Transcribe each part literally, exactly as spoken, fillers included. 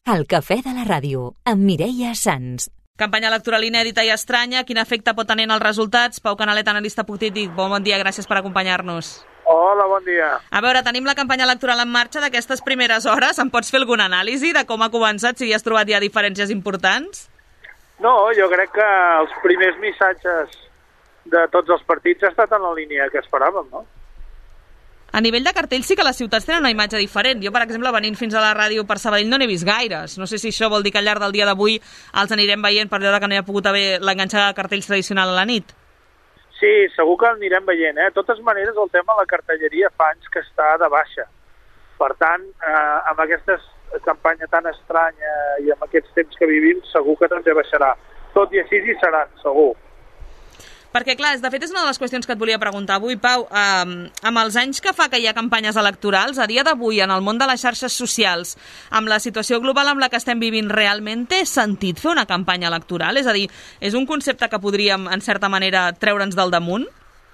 El cafè de la ràdio, amb Mireia Sans. Campanya electoral inèdita i estranya, quin efecte pot tenir en els resultats? Pau Canalet, analista polític, bon, bon dia, gràcies per acompanyar-nos. Hola, bon dia. A veure, tenim la campanya electoral en marxa d'aquestes primeres hores. Em pots fer alguna anàlisi de com ha començat, si hi has trobat ja diferències importants? No, jo crec que els primers missatges de tots els partits ha estat en la línia que esperàvem, no? A nivell de cartell sí que les ciutats tenen una imatge diferent. Jo, per exemple, venint fins a la ràdio per Sabadell no n'he vist gaires. No sé si això vol dir que al llarg del dia d'avui els anirem veient per veure que no hi ha pogut haver l'enganxada de cartells tradicional a la nit. Sí, segur que l'anirem veient, eh? De totes maneres, el tema de la cartelleria fa anys que està de baixa. Per tant, eh, amb aquesta campanya tan estranya i amb aquests temps que vivim, segur que també baixarà. Tot i així hi seran, segur. Perquè, clar, de fet és una de les qüestions que et volia preguntar avui, Pau. Eh, amb els anys que fa que hi ha campanyes electorals, a dia d'avui, en el món de les xarxes socials, amb la situació global amb la que estem vivint, realment té sentit fer una campanya electoral? És a dir, és un concepte que podríem, en certa manera, treure'ns del damunt?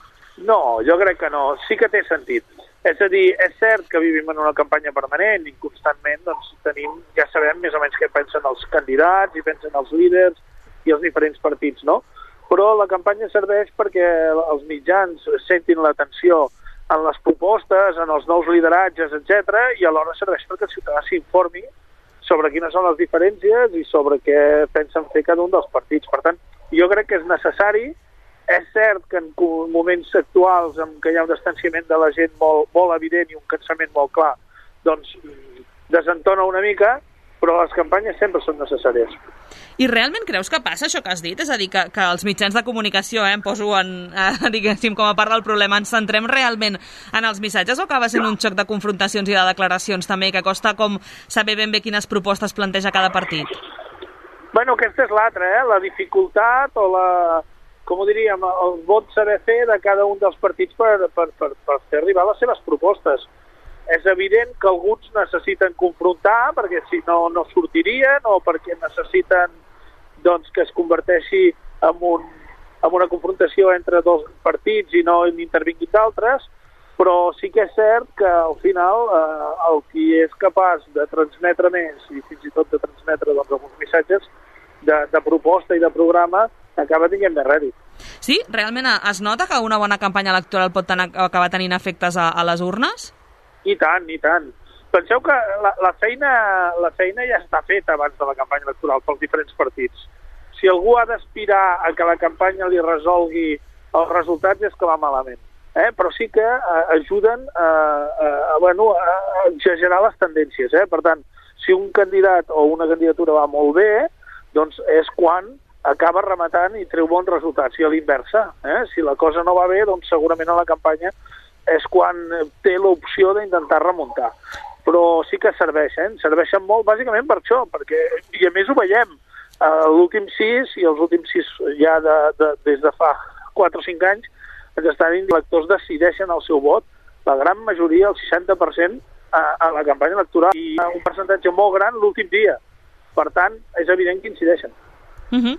No, jo crec que no. Sí que té sentit. És a dir, és cert que vivim en una campanya permanent i constantment doncs, tenim, ja sabem més o menys què pensen els candidats i pensen els líders i els diferents partits, no? Però la campanya serveix perquè els mitjans sentin l'atenció en les propostes, en els nous lideratges, etcètera, i alhora serveix perquè el ciutadà s'informi sobre quines són les diferències i sobre què pensen fer cada un dels partits. Per tant, jo crec que és necessari. És cert que en moments actuals en què hi ha un distanciament de la gent molt, molt evident i un cansament molt clar, doncs desentona una mica, però les campanyes sempre són necessàries. I realment creus que passa això que has dit? És a dir, que, que els mitjans de comunicació, eh, em poso en, eh, diguéssim, com a part del problema, ens centrem realment en els missatges o acaba sent un xoc de confrontacions i de declaracions també, que costa com saber ben bé quines propostes planteja cada partit? Bueno, aquesta és l'altra, eh? La dificultat o la, com ho diríem, el vot saber fer de cada un dels partits per, per, per, per fer arribar les seves propostes. És evident que alguns necessiten confrontar perquè si no, no sortirien o perquè necessiten doncs, que es converteixi en, un, en una confrontació entre dos partits i no n'intervinguin d'altres, però sí que és cert que al final eh, el qui és capaç de transmetre més i fins i tot de transmetre doncs, alguns missatges de, de proposta i de programa acaba tinguent més rèdit. Sí? Realment es nota que una bona campanya electoral pot ten- acabar tenint efectes a, a les urnes? I tant, i tant. Penseu que la, la, feina, la feina ja està feta abans de la campanya electoral pels diferents partits. Si algú ha d'aspirar a que la campanya li resolgui els resultats és que va malament. Eh? Però sí que eh, ajuden a, a, a, bueno, a exagerar les tendències. Eh? Per tant, si un candidat o una candidatura va molt bé, doncs és quan acaba rematant i treu bons resultats. I a l'inversa, eh? Si la cosa no va bé, doncs segurament a la campanya és quan té l'opció d'intentar remuntar. Però sí que serveix, eh? Serveixen molt, bàsicament per això, perquè, i a més ho veiem, uh, l'últim sis i els últims sis ja de, de, des de fa quatre o cinc anys, ens estan dient que els electors decideixen el seu vot, la gran majoria, el seixanta per cent, a, a la campanya electoral, i un percentatge molt gran l'últim dia. Per tant, és evident que incideixen. Uh-huh.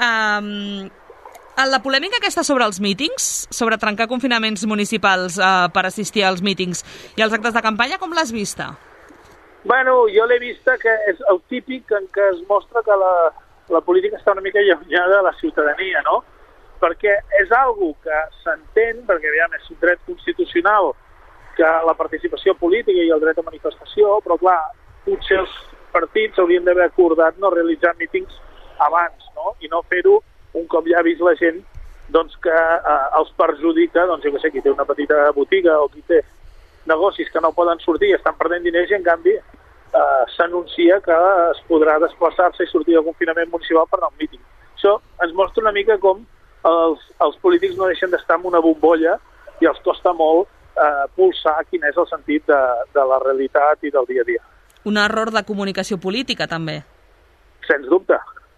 Um... La polèmica aquesta sobre els mítings, sobre trencar confinaments municipals eh, per assistir als mítings i als actes de campanya, com l'has vista? Bueno, jo l'he vista que és el típic en què es mostra que la, la política està una mica allunyada de la ciutadania, no? Perquè és algo que s'entén, perquè aviam, és un dret constitucional que la participació política i el dret a manifestació, però clar, potser els partits haurien d'haver acordat no realitzar mítings abans, no? I no fer-ho un cop ja ha vist la gent doncs, que eh, els perjudica, doncs jo què sé, qui té una petita botiga o qui té negocis que no poden sortir i estan perdent diners i en canvi eh, s'anuncia que es podrà desplaçar-se i sortir del confinament municipal per anar a un míting. Això ens mostra una mica com els, els polítics no deixen d'estar en una bombolla i els costa molt eh, pulsar quin és el sentit de, de la realitat i del dia a dia. Un error de comunicació política, també. Sens dubte.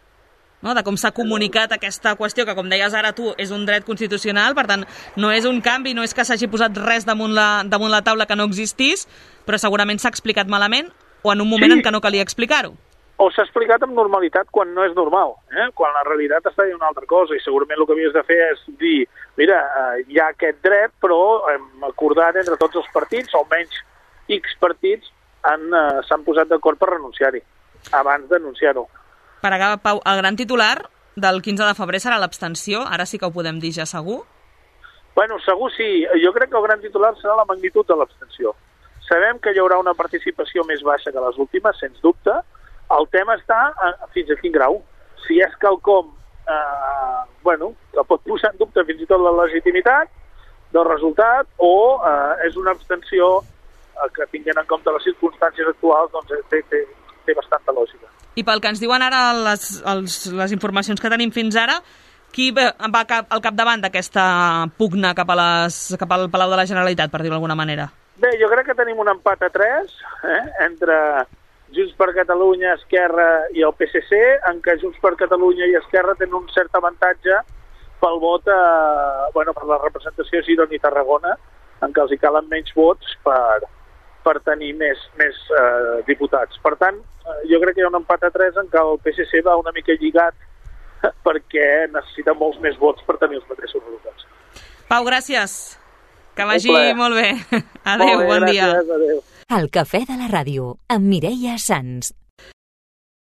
No, de com s'ha comunicat aquesta qüestió, que com deies ara tu, és un dret constitucional, per tant, no és un canvi, no és que s'hagi posat res damunt la, damunt la taula que no existís, però segurament s'ha explicat malament o en un moment sí. en què no calia explicar-ho. O s'ha explicat amb normalitat quan no és normal, eh? Quan la realitat està dient una altra cosa i segurament el que havies de fer és dir, mira, eh, hi ha aquest dret, però hem acordat entre tots els partits, o almenys X partits, han, eh, s'han posat d'acord per renunciar-hi. abans d'anunciar-ho. Per acabar, Pau, el gran titular del quinze de febrer serà l'abstenció, ara sí que ho podem dir ja segur? Bueno, segur sí. Jo crec que el gran titular serà la magnitud de l'abstenció. Sabem que hi haurà una participació més baixa que les últimes, sens dubte. El tema està a, fins a quin grau. Si és quelcom eh, bueno, que pot posar en dubte fins i tot la legitimitat del resultat, o eh, és una abstenció eh, que, tinguent en compte les circumstàncies actuals, doncs té, té, té bastanta lògica. I pel que ens diuen ara les, els, les informacions que tenim fins ara, qui va cap, al capdavant d'aquesta pugna cap, a les, cap al Palau de la Generalitat, per dir-ho d'alguna manera? Bé, jo crec que tenim un empat a tres eh, entre Junts per Catalunya, Esquerra i el P S C, en què Junts per Catalunya i Esquerra tenen un cert avantatge pel vot, a, bueno, per la representació a Girona i Tarragona, en què els hi calen menys vots per, per tenir més, més eh, diputats. Per tant, eh, jo crec que hi ha un empat a tres en què el P S C va una mica lligat perquè necessita molts més vots per tenir els mateixos resultats. Pau, gràcies. Que vagi molt bé. Adéu, molt bé, bon gràcies, dia. Adéu. El Cafè de la Ràdio, amb Mireia Sans.